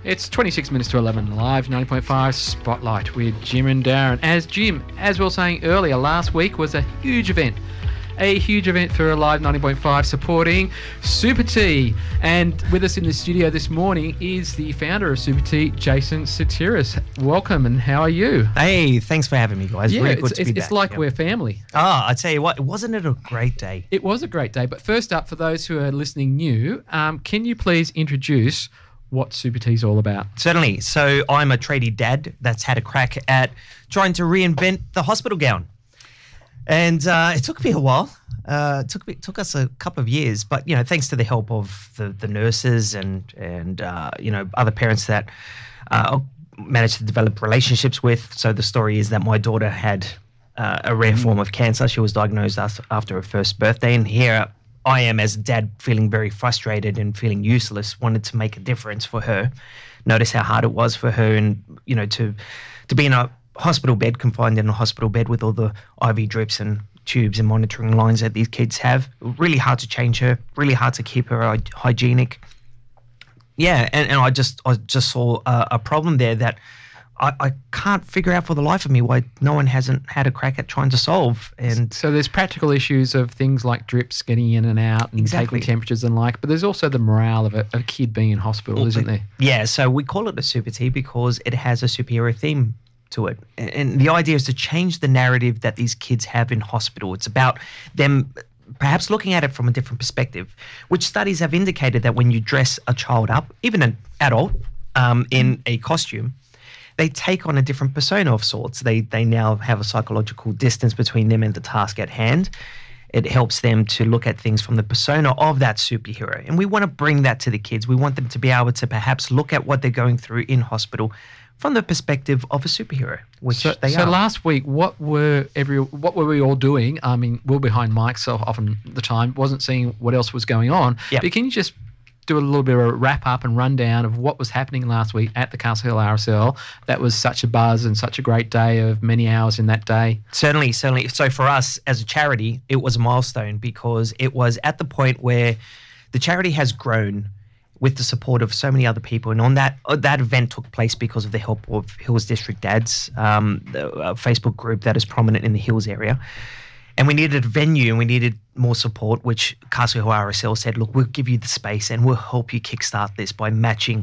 It's 26 minutes to 11 live, 90.5 Spotlight with Jim and Darren. As we were saying earlier, last week was a huge event. A huge event for Alive 90.5 supporting Super T. And with us in the studio this morning is the founder of Super T, Jason Sotiris. Welcome, and how are you? Hey, thanks for having me, guys. Yeah, really good to be it's back. like we're family. I tell you what, wasn't it a great day? It was a great day. But first up, for those who are listening new, can you please introduce what Super T is all about? Certainly. So I'm a tradie dad that's had a crack at trying to reinvent the hospital gown. And it took me a while. It took us a couple of years, but thanks to the help of the nurses and other parents that managed to develop relationships with. So the story is that my daughter had a rare form of cancer. She was diagnosed after her first birthday, and here I am as a dad, feeling very frustrated and feeling useless. Wanted to make a difference for her. Notice how hard it was for her, and to be in a hospital bed, confined in a hospital bed with all the IV drips and tubes and monitoring lines that these kids have. Really hard to change her, really hard to keep her hygienic. Yeah, and I just saw a problem there that I can't figure out for the life of me why no one hasn't had a crack at trying to solve. And so there's practical issues of things like drips getting in and out and taking temperatures and but there's also the morale of a kid being in hospital, isn't there? Yeah, so we call it a Super T because it has a superhero theme to it. And the idea is to change the narrative that these kids have in hospital. It's about them perhaps looking at it from a different perspective, which studies have indicated that when you dress a child up, even an adult, in a costume, they take on a different persona of sorts. They now have a psychological distance between them and the task at hand. It helps them to look at things from the persona of that superhero. And we want to bring that to the kids. We want them to be able to perhaps look at what they're going through in hospital from the perspective of a superhero, which they are. So last week, what were we all doing? I mean, we're behind mics so often the time, wasn't seeing what else was going on. Yep. But can you just do a little bit of a wrap up and rundown of what was happening last week at the Castle Hill RSL? That was such a buzz and such a great day of many hours in that day. Certainly. So for us as a charity, it was a milestone because it was at the point where the charity has grown with the support of so many other people. And on that event took place because of the help of Hills District Dads, a Facebook group that is prominent in the Hills area. And we needed a venue and we needed more support, which Castle Hill RSL said, look, we'll give you the space and we'll help you kickstart this by matching,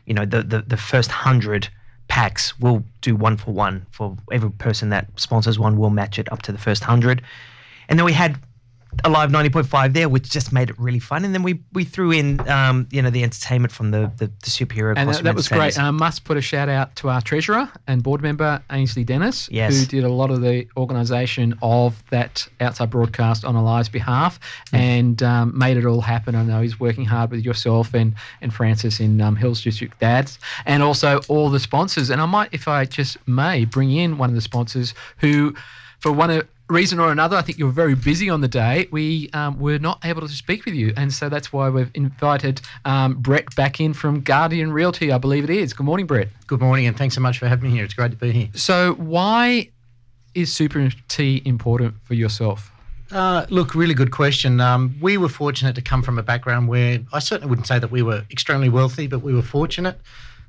the first 100 packs. We'll do 1-for-1 for every person that sponsors one. We'll match it up to the first 100. And then we had Alive 90.5 there, which just made it really fun. And then we threw in, the entertainment from the superhero costume. And that was great. And I must put a shout out to our treasurer and board member, Ainsley Dennis, yes, who did a lot of the organisation of that outside broadcast on Alive's behalf and made it all happen. I know he's working hard with yourself and Francis in Hills District Dads and also all the sponsors. And I might, if I just may, bring in one of the sponsors who, for one reason or another, I think you were very busy on the day. We were not able to speak with you, and so that's why we've invited Brett back in from Guardian Realty, I believe it is. Good morning, Brett. Good morning, and thanks so much for having me here. It's great to be here. So why is Super T important for yourself? Look, really good question. We were fortunate to come from a background where I certainly wouldn't say that we were extremely wealthy, but we were fortunate.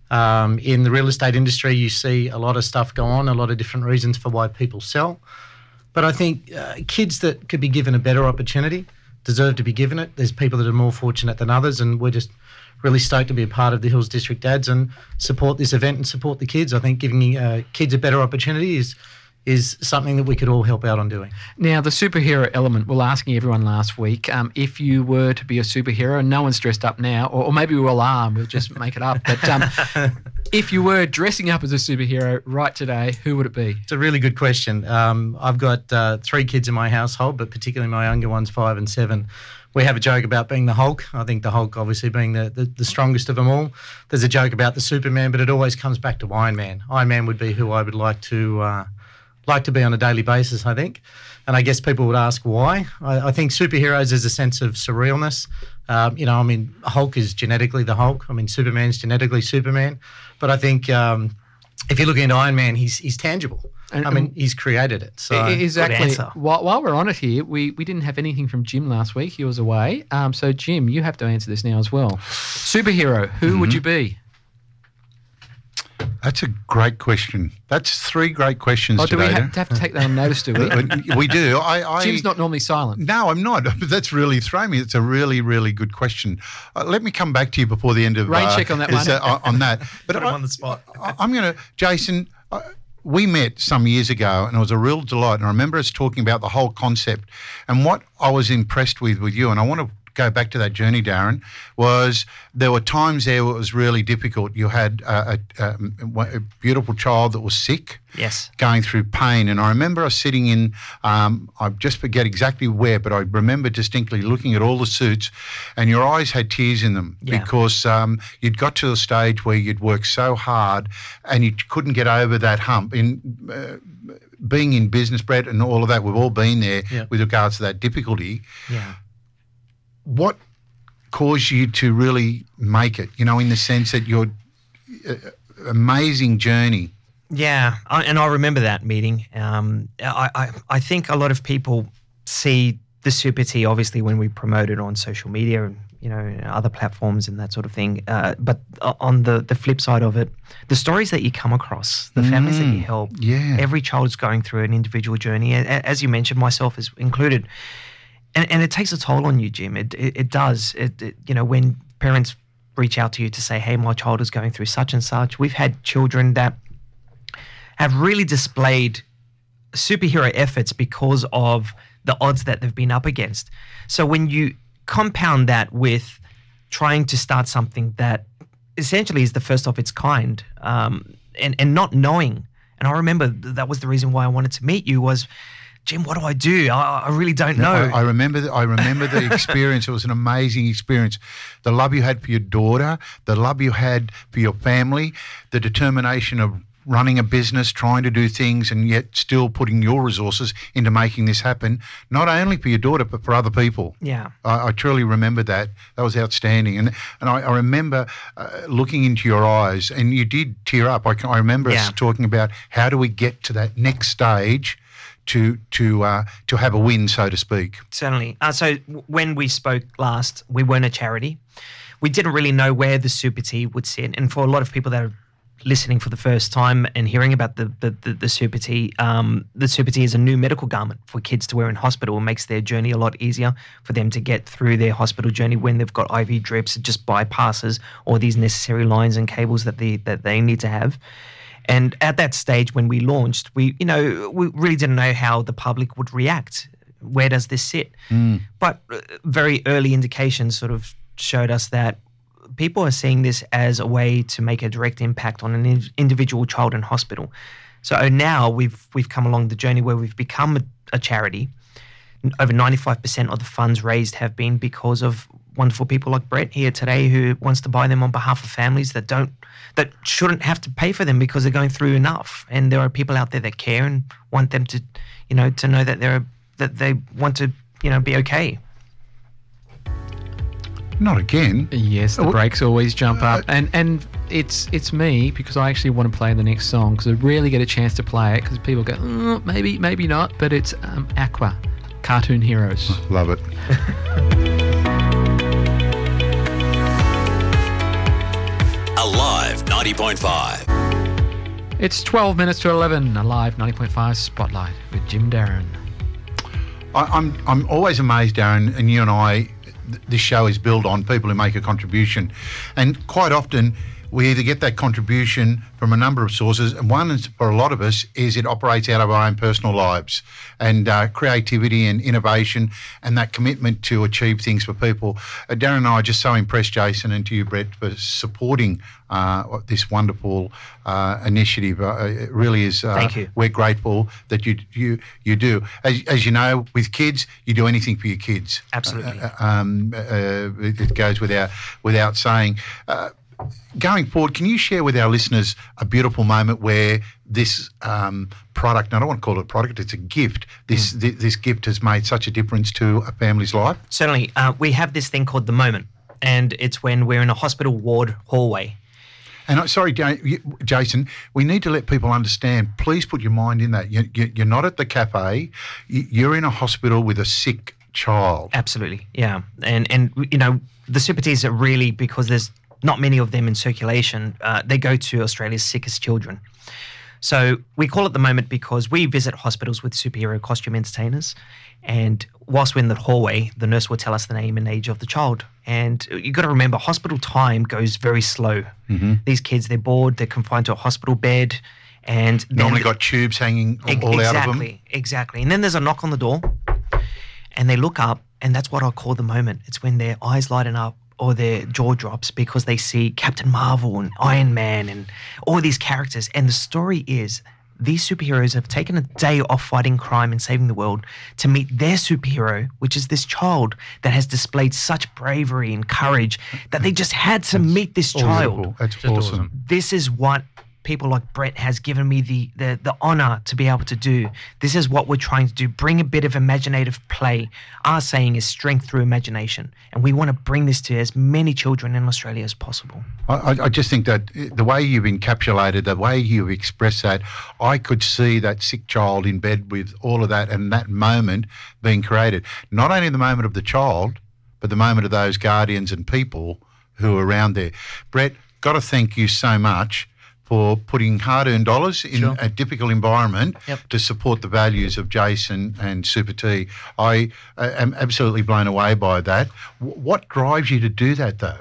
In the real estate industry, you see a lot of stuff go on, a lot of different reasons for why people sell. But I think kids that could be given a better opportunity deserve to be given it. There's people that are more fortunate than others, and we're just really stoked to be a part of the Hills District Dads and support this event and support the kids. I think giving kids a better opportunity is something that we could all help out on doing. Now, the superhero element, we were asking everyone last week, if you were to be a superhero, and no one's dressed up now, or maybe we all are, and we'll just make it up, but if you were dressing up as a superhero right today, who would it be? It's a really good question. I've got 3 kids in my household, but particularly my younger ones, 5 and 7. We have a joke about being the Hulk. I think the Hulk obviously being the strongest of them all. There's a joke about the Superman, but it always comes back to Iron Man. Iron Man would be who I would like to be on a daily basis, I think. And I guess people would ask why. I think superheroes is a sense of surrealness. Hulk is genetically the Hulk. Superman's genetically Superman. But I think if you're looking at Iron Man, he's tangible. He's created it. So exactly. While we're on it here, we didn't have anything from Jim last week. He was away. So, Jim, you have to answer this now as well. Superhero, who would you be? That's a great question. That's 3 great questions Do we today. have to take that on notice, do we? We do. Jim's not normally silent. No, I'm not. But that's really thrown me. It's a really, really good question. Let me come back to you before the end of rain check on that one. on that. But Put him on the spot. I'm going to, Jason. We met some years ago, and it was a real delight. And I remember us talking about the whole concept. And what I was impressed with you, and I want to go back to that journey, Darren, was there were times there where it was really difficult. You had a beautiful child that was sick, Yes. going through pain. And I remember us sitting in, I just forget exactly where, but I remember distinctly looking at all the suits, and your eyes had tears in them because you'd got to the stage where you'd worked so hard and you couldn't get over that hump. Being in business, Brett, and all of that, we've all been there with regards to that difficulty. Yeah. What caused you to really make it, in the sense that your amazing journey? Yeah, and I remember that meeting. I think a lot of people see the Super T, obviously, when we promote it on social media and, other platforms and that sort of thing. But on the flip side of it, the stories that you come across, the families that you help, every child is going through an individual journey. As you mentioned, myself is included. And it takes a toll on you, Jim. It does. When parents reach out to you to say, hey, my child is going through such and such. We've had children that have really displayed superhero efforts because of the odds that they've been up against. So when you compound that with trying to start something that essentially is the first of its kind, and not knowing, and I remember that was the reason why I wanted to meet you was, Jim, what do I do? I really don't know. I remember the experience. It was an amazing experience. The love you had for your daughter, the love you had for your family, the determination of running a business, trying to do things, and yet still putting your resources into making this happen, not only for your daughter, but for other people. Yeah. I truly remember that. That was outstanding. And I remember looking into your eyes, and you did tear up. I remember us talking about how do we get to that next stage to have a win, so to speak. Certainly. So when we spoke last, we weren't a charity. We didn't really know where the Super T would sit. And for a lot of people that are listening for the first time and hearing about the Super T is a new medical garment for kids to wear in hospital. It makes their journey a lot easier for them to get through their hospital journey when they've got IV drips. It just bypasses all these necessary lines and cables that they need to have. And at that stage when we launched, we really didn't know how the public would react. Where does this sit? But very early indications sort of showed us that people are seeing this as a way to make a direct impact on an individual child in hospital. So now we've come along the journey where we've become a charity. Over 95% of the funds raised have been because of wonderful people like Brett here today, who wants to buy them on behalf of families that shouldn't have to pay for them because they're going through enough. And there are people out there that care and want them to, to know that they want to, be okay. Not again. Yes, the brakes always jump up, and it's me because I actually want to play the next song because I rarely get a chance to play it because people go maybe not, but it's Aqua, Cartoon Heroes. Love it. Alive 90.5. It's 12 minutes to 11. Alive 90.5 Spotlight with Jim Darren. I'm always amazed, Darren, and you and I. This show is built on people who make a contribution, and quite often we either get that contribution from a number of sources, and one is, for a lot of us, is it operates out of our own personal lives, and creativity and innovation and that commitment to achieve things for people. Darren and I are just so impressed, Jason, and to you, Brett, for supporting this wonderful initiative. It really is. Thank you. We're grateful that you do. As you know, with kids, you do anything for your kids. Absolutely. It goes without saying. Going forward, can you share with our listeners a beautiful moment where this product, and I don't want to call it a product, it's a gift, this gift has made such a difference to a family's life? Certainly. We have this thing called The Moment, and it's when we're in a hospital ward hallway. And sorry, Jason, we need to let people understand, please put your mind in that. You're not at the cafe, you're in a hospital with a sick child. Absolutely, yeah. And the Super Ts are really, because there's not many of them in circulation, they go to Australia's sickest children. So we call it the moment because we visit hospitals with superhero costume entertainers, and whilst we're in the hallway, the nurse will tell us the name and age of the child. And you've got to remember, hospital time goes very slow. These kids, they're bored, they're confined to a hospital bed, and Normally got tubes hanging all out of them. Exactly. And then there's a knock on the door, and they look up, and that's what I call the moment. It's when their eyes lighten up or their jaw drops because they see Captain Marvel and Iron Man and all these characters. And the story is these superheroes have taken a day off fighting crime and saving the world to meet their superhero, which is this child that has displayed such bravery and courage that they just had to meet this child. That's awesome. This is what people like Brett has given me the honor to be able to do. This is what we're trying to do, bring a bit of imaginative play. Our saying is strength through imagination, and we want to bring this to as many children in Australia as possible. I just think that the way you've encapsulated, the way you've expressed that, I could see that sick child in bed with all of that and that moment being created. Not only the moment of the child, but the moment of those guardians and people who are around there. Brett, got to thank you so much for putting hard-earned dollars in a difficult environment to support the values of Jason and Super T. I am absolutely blown away by that. What drives you to do that, though?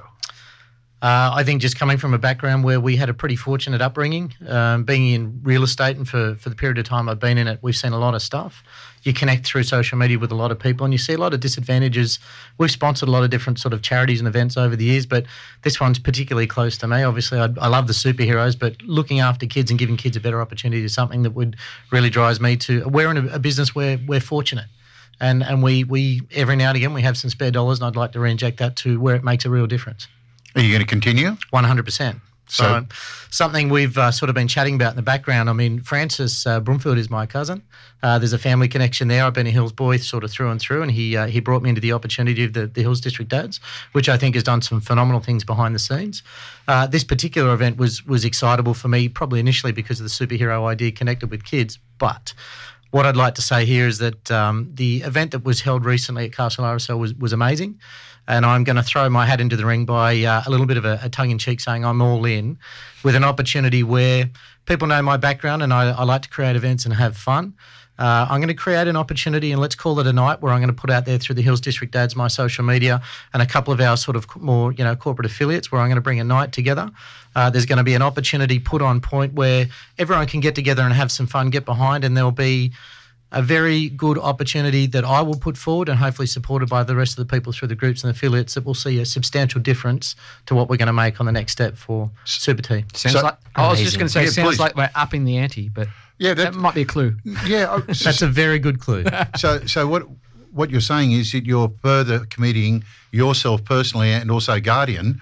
I think just coming from a background where we had a pretty fortunate upbringing, being in real estate, and for the period of time I've been in it, we've seen a lot of stuff. You connect through social media with a lot of people and you see a lot of disadvantages. We've sponsored a lot of different sort of charities and events over the years, but this one's particularly close to me. Obviously, I love the superheroes, but looking after kids and giving kids a better opportunity is something that would really drives me to. We're in a business where we're fortunate. And we every now and again, we have some spare dollars, and I'd like to reinject that to where it makes a real difference. Are you going to continue? 100%. So something we've sort of been chatting about in the background. I mean, Francis Broomfield is my cousin. There's a family connection there. I've been a Hills boy sort of through and through, and he brought me into the opportunity of the Hills District Dads, which I think has done some phenomenal things behind the scenes. This particular event was excitable for me, probably initially because of the superhero idea connected with kids. But what I'd like to say here is that the event that was held recently at Castle RSL was amazing. And I'm going to throw my hat into the ring by a little bit of a tongue-in-cheek saying I'm all in with an opportunity where people know my background and I like to create events and have fun. I'm going to create an opportunity, and let's call it a night, where I'm going to put out there through the Hills District Dads, my social media, and a couple of our sort of more, corporate affiliates, where I'm going to bring a night together. There's going to be an opportunity put on point where everyone can get together and have some fun, get behind, and there'll be a very good opportunity that I will put forward, and hopefully supported by the rest of the people through the groups and affiliates, that will see a substantial difference to what we're going to make on the next step for Super T. I was just going to say, it sounds like we're upping the ante, but that might be a clue. Yeah, that's a very good clue. So what you're saying is that you're further committing yourself personally and also Guardian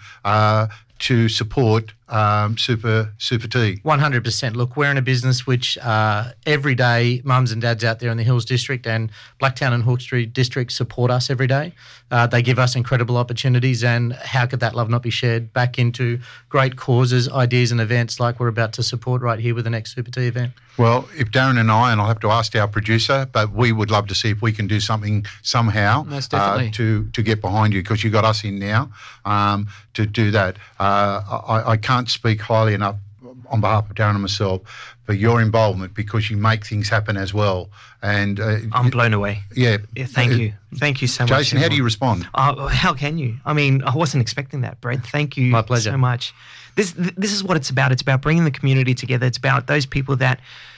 to support Super T. 100%. Look, we're in a business which every day mums and dads out there in the Hills District and Blacktown and Hawkesbury District support us every day. They give us incredible opportunities, and how could that love not be shared back into great causes, ideas and events like we're about to support right here with the next Super T event? Well, if Darren and I'll have to ask our producer, but we would love to see if we can do something somehow to get behind you, because you got us in now to do that. I can't speak highly enough on behalf of Darren and myself for your involvement, because you make things happen as well. And I'm blown away. Yeah. Thank you so much. Jason, how do you respond? How can you? I mean, I wasn't expecting that, Brett. Thank you. My pleasure. So much. This is what it's about. It's about bringing the community together. It's about those people that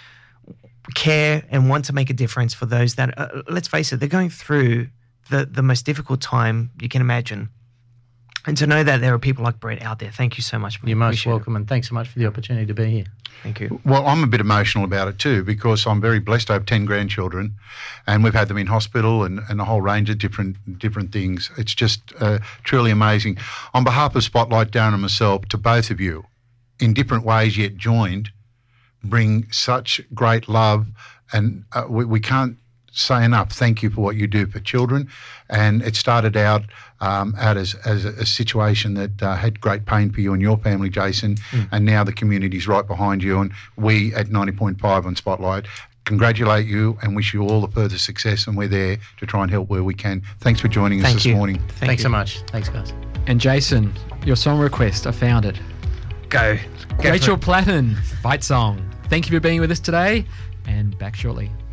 care and want to make a difference for those that, let's face it, they're going through the most difficult time you can imagine. And to know that there are people like Brett out there, thank you so much. You're most welcome, and thanks so much for the opportunity to be here. Thank you. Well, I'm a bit emotional about it too, because I'm very blessed. I have 10 grandchildren, and we've had them in hospital and a whole range of different things. It's just truly amazing. On behalf of Spotlight, Darren and myself, to both of you, in different ways yet joined, bring such great love, and we can't say enough thank you for what you do for children. And it started out as a situation that had great pain for you and your family, Jason, and now the community's right behind you, and we at 90.5 on Spotlight congratulate you and wish you all the further success, and we're there to try and help where we can. Thanks for joining us this morning. Thanks so much. Thanks, guys. And Jason, your song request. I found it. Go. Rachel Platten, Fight Song. Thank you for being with us today, and back shortly.